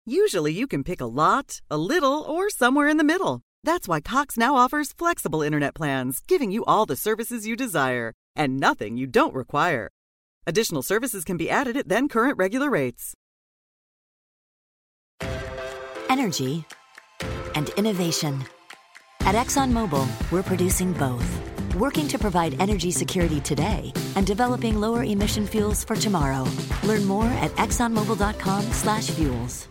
Usually you can pick a lot, a little, or somewhere in the middle. That's why Cox now offers flexible internet plans, giving you all the services you desire and nothing you don't require. Additional services can be added at then current regular rates. Energy and innovation. At ExxonMobil, we're producing both, working to provide energy security today and developing lower emission fuels for tomorrow. Learn more at exxonmobil.com/fuels.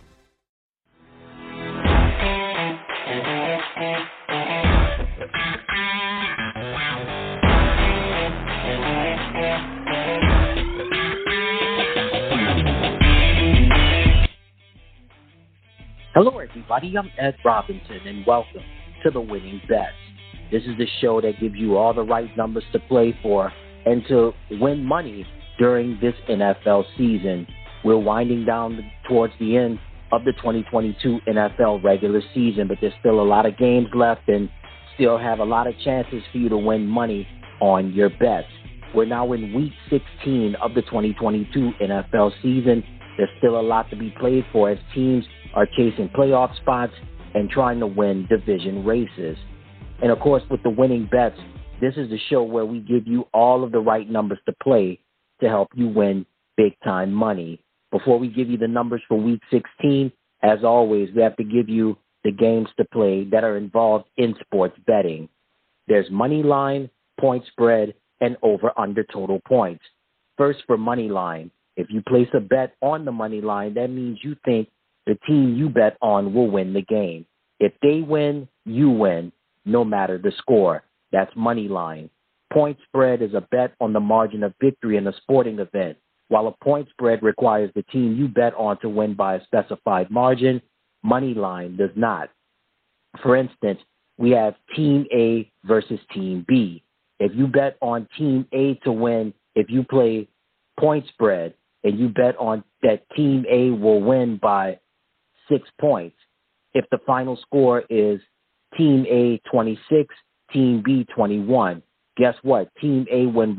Hello, everybody. I'm Ed Robinson, and welcome to The Winning Bets. This is the show that gives you all the right numbers to play for and to win money during this NFL season. We're winding down towards the end of the 2022 NFL regular season, but there's still a lot of games left and still have a lot of chances for you to win money on your bets. We're now in week 16 of the 2022 NFL season. There's still a lot to be played for as teams are chasing playoff spots and trying to win division races. And of course, with the Winning Bets, this is the show where we give you all of the right numbers to play to help you win big-time money. Before we give you the numbers for Week 16, as always, we have to give you the games to play that are involved in sports betting. There's money line, point spread, and over-under total points. First, for money line, if you place a bet on the money line, that means you think the team you bet on will win the game. If they win, you win, no matter the score. That's money line. Point spread is a bet on the margin of victory in a sporting event. While a point spread requires the team you bet on to win by a specified margin, money line does not. For instance, we have Team A versus Team B. If you bet on Team A to win, if you play point spread and you bet on that Team A will win by 6 points, if the final score is Team A 26, Team B 21, guess what? Team A won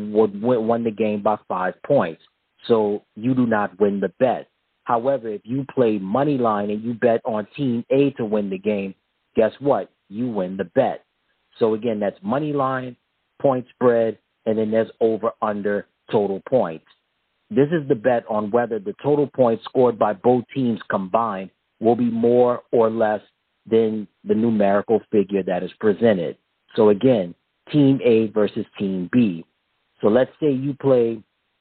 the game by 5 points. So you do not win the bet. However, if you play money line and you bet on Team A to win the game, guess what? You win the bet. So again, that's money line, point spread, and then there's over-under total points. This is the bet on whether the total points scored by both teams combined will be more or less than the numerical figure that is presented. So again, Team A versus Team B. So let's say you play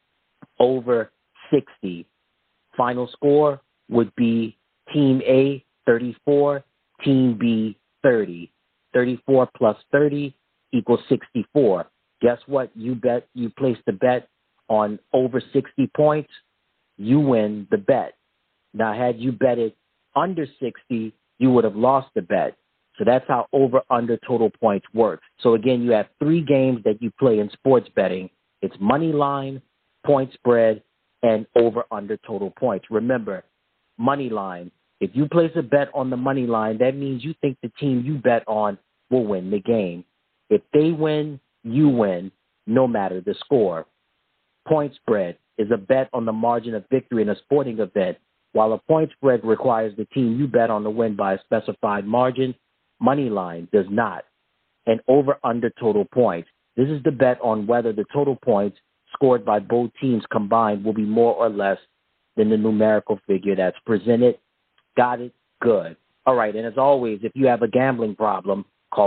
over 60. Final score would be Team A 34, Team B 30. 34 plus 30 equals 64. Guess what? You placed the bet on over 60 points, you win the bet. Now, had you bet it under 60, you would have lost the bet. So that's how over-under total points works. So again, you have 3 games that you play in sports betting. It's money line, point spread, and over-under total points. Remember, money line, if you place a bet on the money line, that means you think the team you bet on will win the game. If they win, you win, no matter the score. Point spread is a bet on the margin of victory in a sporting event. While a point spread requires the team you bet on to win by a specified margin, money line does not. And over-under total points. This is the bet on whether the total points scored by both teams combined will be more or less than the numerical figure that's presented. Got it? Good. All right, and as always, if you have a gambling problem, call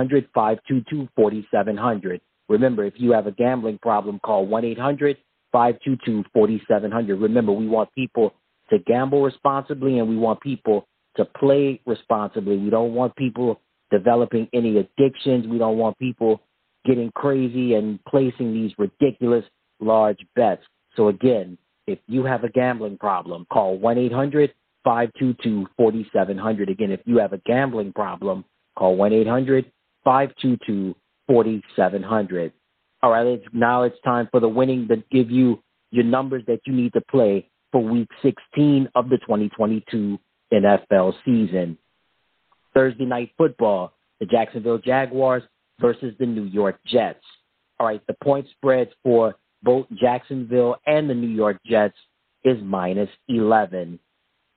1-800-522-4700. Remember, if you have a gambling problem, call 1-800-522-4700. Remember, we want people to gamble responsibly and we want people to play responsibly. We don't want people developing any addictions. We don't want people getting crazy and placing these ridiculous large bets. So again, if you have a gambling problem, call 1-800-522-4700. Again, if you have a gambling problem, call 1-800-522-4700. All right, now it's time for the winning to give you your numbers that you need to play for Week 16 of the 2022 NFL season. Thursday night football, the Jacksonville Jaguars versus the New York Jets. All right, the point spread for both Jacksonville and the New York Jets is -11.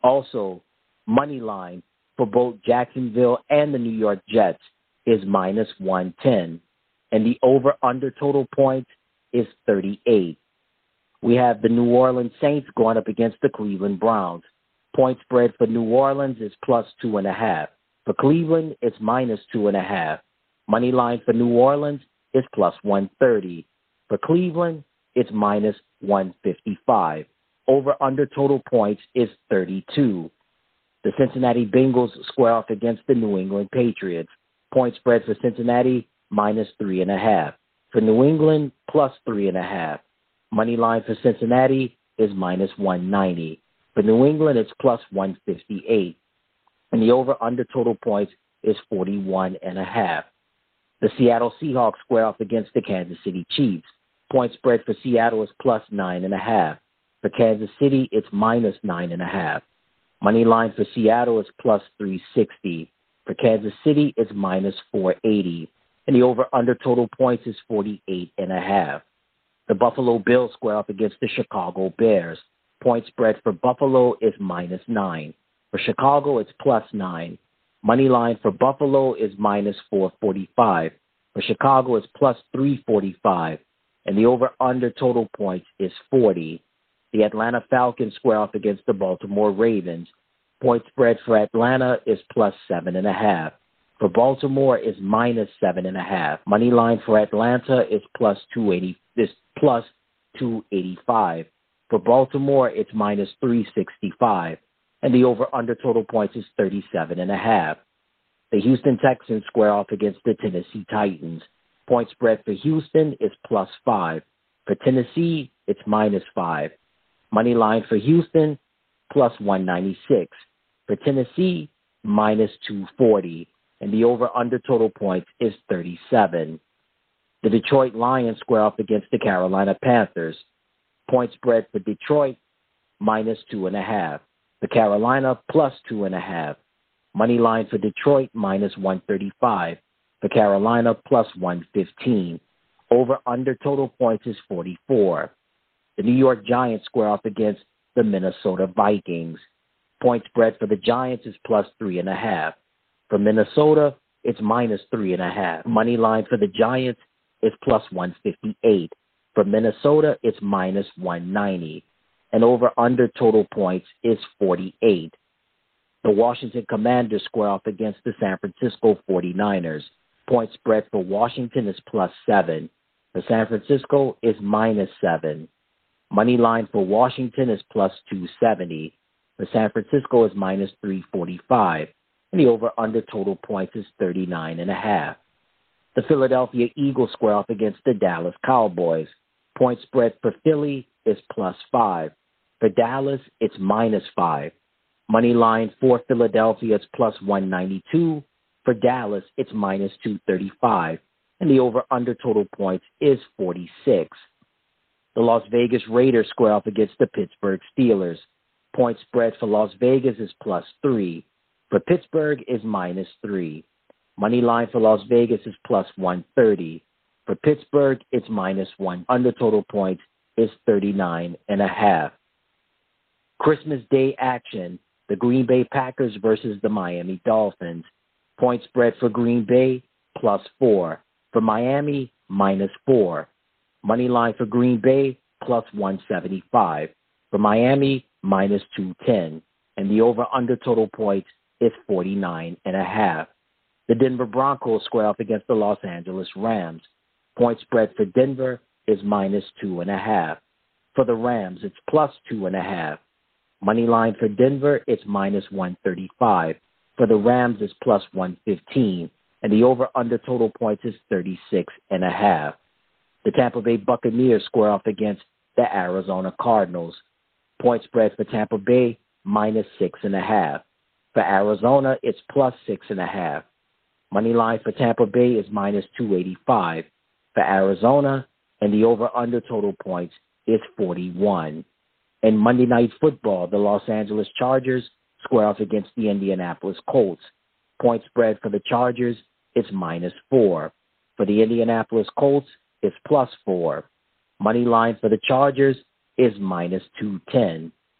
Also, money line for both Jacksonville and the New York Jets is minus 110. And the over-under total points is 38. We have the New Orleans Saints going up against the Cleveland Browns. Point spread for New Orleans is plus 2.5. For Cleveland, it's minus 2.5. Money line for New Orleans is plus 130. For Cleveland, it's minus 155. Over-under total points is 32. The Cincinnati Bengals square off against the New England Patriots. Point spread for Cincinnati, minus 3.5. For New England, plus 3.5. Money line for Cincinnati is minus 190. For New England, it's plus 158. And the over-under total points is 41.5. The Seattle Seahawks square off against the Kansas City Chiefs. Point spread for Seattle is plus 9.5. For Kansas City, it's minus 9.5. Money line for Seattle is plus 360. For Kansas City, it's minus 480. And the over-under total points is 48.5. The Buffalo Bills square up against the Chicago Bears. Point spread for Buffalo is minus 9. For Chicago, it's plus 9. Money line for Buffalo is minus 445. For Chicago, it's plus 345. And the over-under total points is 40. The Atlanta Falcons square off against the Baltimore Ravens. Point spread for Atlanta is plus 7.5. For Baltimore is minus 7.5. Money line for Atlanta is plus 285. For Baltimore, it's minus 365. And the over-under total points is 37.5. The Houston Texans square off against the Tennessee Titans. Point spread for Houston is plus 5. For Tennessee, it's minus 5. Money line for Houston, plus 196. For Tennessee, minus 240. And the over-under total points is 37. The Detroit Lions square off against the Carolina Panthers. Point spread for Detroit, minus 2.5. For Carolina, plus 2.5. Money line for Detroit, minus 135. For Carolina, plus 115. Over-under total points is 44. The New York Giants square off against the Minnesota Vikings. Point spread for the Giants is plus 3.5. For Minnesota, it's minus 3.5. Money line for the Giants is plus 158. For Minnesota, it's minus 190. And over-under total points is 48. The Washington Commanders square off against the San Francisco 49ers. Point spread for Washington is plus 7. For San Francisco is minus 7. Money line for Washington is plus 270. For San Francisco is minus 345. And the over-under total points is 39.5. The Philadelphia Eagles square off against the Dallas Cowboys. Point spread for Philly is plus 5. For Dallas, it's minus 5. Money line for Philadelphia is plus 192. For Dallas, it's minus 235. And the over-under total points is 46. The Las Vegas Raiders square off against the Pittsburgh Steelers. Point spread for Las Vegas is plus 3. For Pittsburgh is minus 3. Money line for Las Vegas is plus 130. For Pittsburgh, it's minus 1. Under total points is 39.5. Christmas Day action, the Green Bay Packers versus the Miami Dolphins. Point spread for Green Bay, plus 4. For Miami, minus 4. Money line for Green Bay, plus 175. For Miami, minus 210. And the over-under total points is 49.5. The Denver Broncos square off against the Los Angeles Rams. Point spread for Denver is minus 2.5. For the Rams, it's plus 2.5. Money line for Denver, it's minus 135. For the Rams, it's plus 115. And the over-under total points is 36.5. The Tampa Bay Buccaneers square off against the Arizona Cardinals. Point spread for Tampa Bay, minus 6.5. For Arizona, it's plus 6.5. Money line for Tampa Bay is minus 285 for Arizona, and the over-under total points is 41. In Monday Night Football, the Los Angeles Chargers square off against the Indianapolis Colts. Point spread for the Chargers is minus 4. For the Indianapolis Colts, it's plus 4. Money line for the Chargers is minus 210.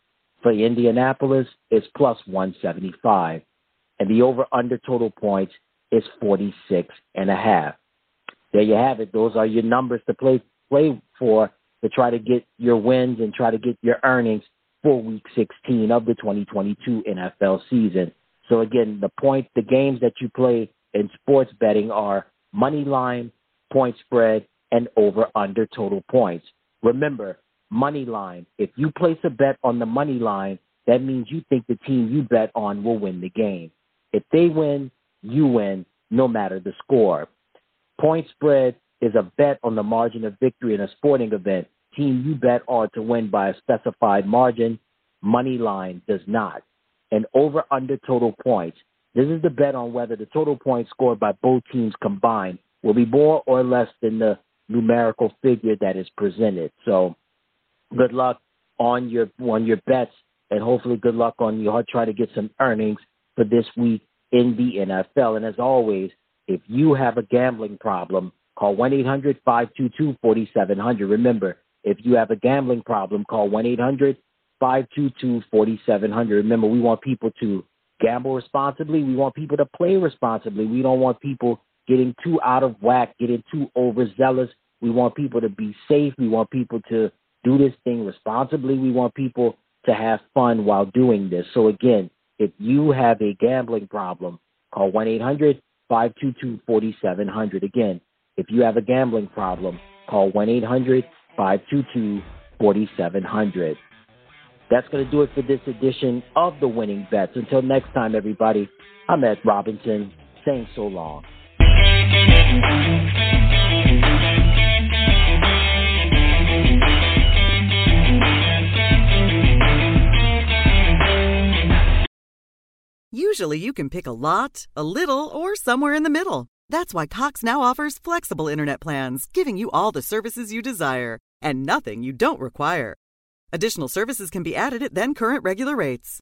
For Indianapolis, it's plus 175. And the over-under total points is 46.5. There you have it. Those are your numbers to play for to try to get your wins and try to get your earnings for Week 16 of the 2022 NFL season. So, again, the games that you play in sports betting are money line, point spread, and over-under total points. Remember, money line, if you place a bet on the money line, that means you think the team you bet on will win the game. If they win, you win, no matter the score. Point spread is a bet on the margin of victory in a sporting event. Team you bet on to win by a specified margin. Money line does not. And over-under total points. This is the bet on whether the total points scored by both teams combined will be more or less than the numerical figure that is presented. So good luck on your bets, and hopefully good luck on your try to get some earnings for this week in the NFL. And as always, if you have a gambling problem, call 1-800-522-4700. Remember, if you have a gambling problem, call 1-800-522-4700. Remember, we want people to gamble responsibly. We want people to play responsibly. We don't want people getting too out of whack, getting too overzealous. We want people to be safe. We want people to do this thing responsibly. We want people to have fun while doing this. So, again, if you have a gambling problem, call 1-800-522-4700. Again, if you have a gambling problem, call 1-800-522-4700. That's going to do it for this edition of The Winning Bets. Until next time, everybody, I'm Ed Robinson, saying so long. Usually you can pick a lot, a little, or somewhere in the middle. That's why Cox now offers flexible internet plans, giving you all the services you desire and nothing you don't require. Additional services can be added at then current regular rates.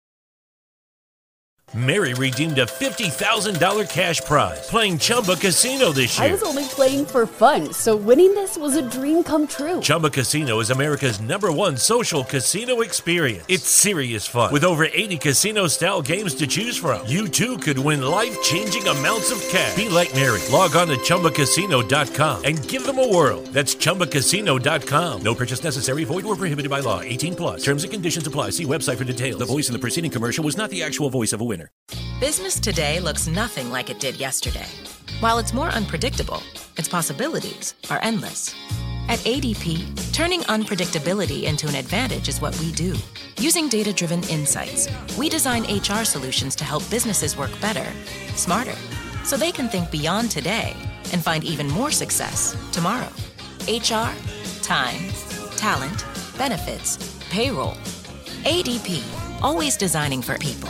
Mary redeemed a $50,000 cash prize playing Chumba Casino this year. I was only playing for fun, so winning this was a dream come true. Chumba Casino is America's #1 social casino experience. It's serious fun. With over 80 casino-style games to choose from, you too could win life-changing amounts of cash. Be like Mary. Log on to ChumbaCasino.com and give them a whirl. That's ChumbaCasino.com. No purchase necessary. Void where prohibited by law. 18+. Terms and conditions apply. See website for details. The voice in the preceding commercial was not the actual voice of a winner. Business today looks nothing like it did yesterday. While it's more unpredictable, its possibilities are endless. At ADP, turning unpredictability into an advantage is what we do. Using data-driven insights, we design HR solutions to help businesses work better, smarter, so they can think beyond today and find even more success tomorrow. HR, time, talent, benefits, payroll. ADP, always designing for people.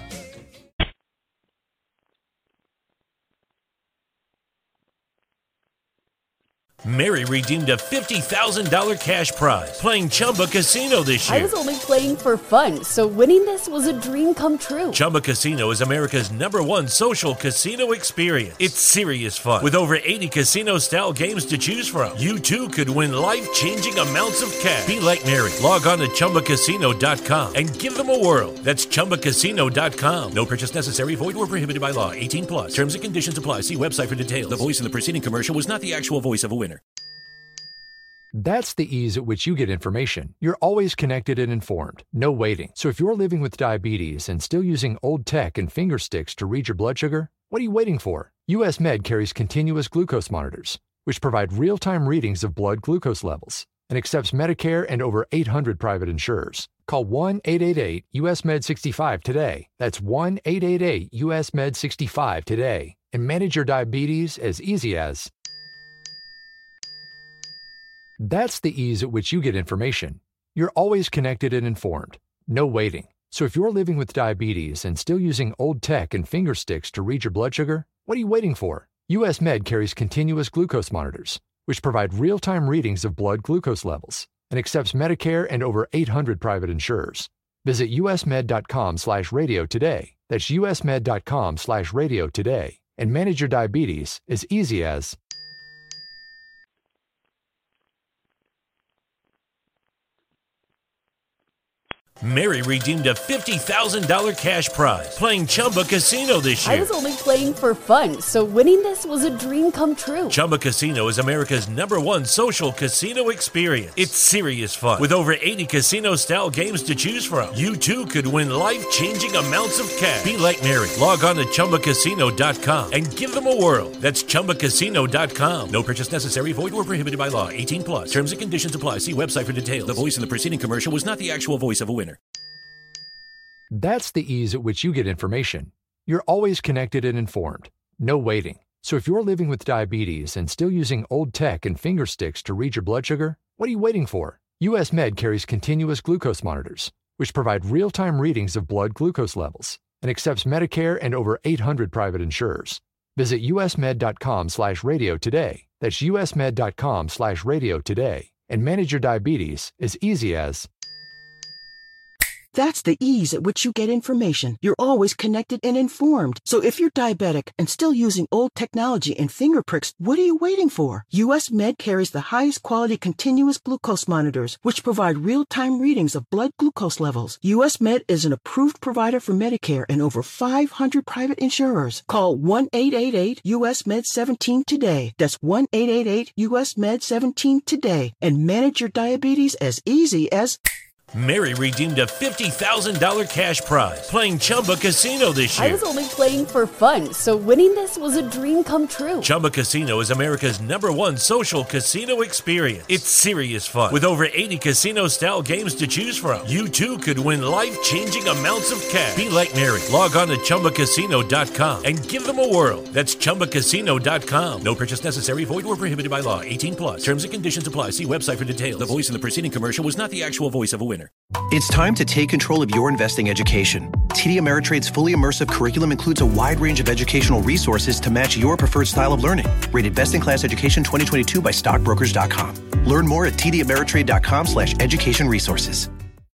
Mary redeemed a $50,000 cash prize playing Chumba Casino this year. I was only playing for fun, so winning this was a dream come true. Chumba Casino is America's #1 social casino experience. It's serious fun. With over 80 casino-style games to choose from, you too could win life-changing amounts of cash. Be like Mary. Log on to ChumbaCasino.com and give them a whirl. That's ChumbaCasino.com. No purchase necessary. Void where prohibited by law. 18+. Terms and conditions apply. See website for details. The voice in the preceding commercial was not the actual voice of a winner. That's the ease at which you get information. You're always connected and informed. No waiting. So if you're living with diabetes and still using old tech and finger sticks to read your blood sugar, what are you waiting for? US Med carries continuous glucose monitors, which provide real-time readings of blood glucose levels and accepts Medicare and over 800 private insurers. Call 1-888-US-MED65 today. That's 1-888-US-MED65 today. And manage your diabetes as easy as... That's the ease at which you get information. You're always connected and informed. No waiting. So if you're living with diabetes and still using old tech and finger sticks to read your blood sugar, what are you waiting for? US Med carries continuous glucose monitors, which provide real-time readings of blood glucose levels and accepts Medicare and over 800 private insurers. Visit usmed.com/radio today. That's usmed.com/radio today. And manage your diabetes as easy as... Mary redeemed a $50,000 cash prize playing Chumba Casino this year. I was only playing for fun, so winning this was a dream come true. Chumba Casino is America's #1 social casino experience. It's serious fun. With over 80 casino-style games to choose from, you too could win life-changing amounts of cash. Be like Mary. Log on to ChumbaCasino.com and give them a whirl. That's ChumbaCasino.com. No purchase necessary. Void or prohibited by law. 18 plus. Terms and conditions apply. See website for details. The voice in the preceding commercial was not the actual voice of a winner. That's the ease at which you get information. You're always connected and informed. No waiting. So if you're living with diabetes and still using old tech and finger sticks to read your blood sugar, what are you waiting for? US Med carries continuous glucose monitors, which provide real-time readings of blood glucose levels and accepts Medicare and over 800 private insurers. Visit usmed.com/radio today. That's usmed.com/radio today. And manage your diabetes as easy as... That's the ease at which you get information. You're always connected and informed. So if you're diabetic and still using old technology and finger pricks, what are you waiting for? US Med carries the highest quality continuous glucose monitors, which provide real-time readings of blood glucose levels. US Med is an approved provider for Medicare and over 500 private insurers. Call 1-888-US-MED-17 today. That's 1-888-US-MED-17 today. And manage your diabetes as easy as... Mary redeemed a $50,000 cash prize playing Chumba Casino this year. I was only playing for fun, so winning this was a dream come true. Chumba Casino is America's #1 social casino experience. It's serious fun. With over 80 casino-style games to choose from, you too could win life-changing amounts of cash. Be like Mary. Log on to ChumbaCasino.com and give them a whirl. That's ChumbaCasino.com. No purchase necessary. Void or prohibited by law. 18 plus. Terms and conditions apply. See website for details. The voice in the preceding commercial was not the actual voice of a winner. It's time to take control of your investing education. TD Ameritrade's fully immersive curriculum includes a wide range of educational resources to match your preferred style of learning. Rated Best in Class Education 2022 by StockBrokers.com. Learn more at tdameritrade.com/education resources.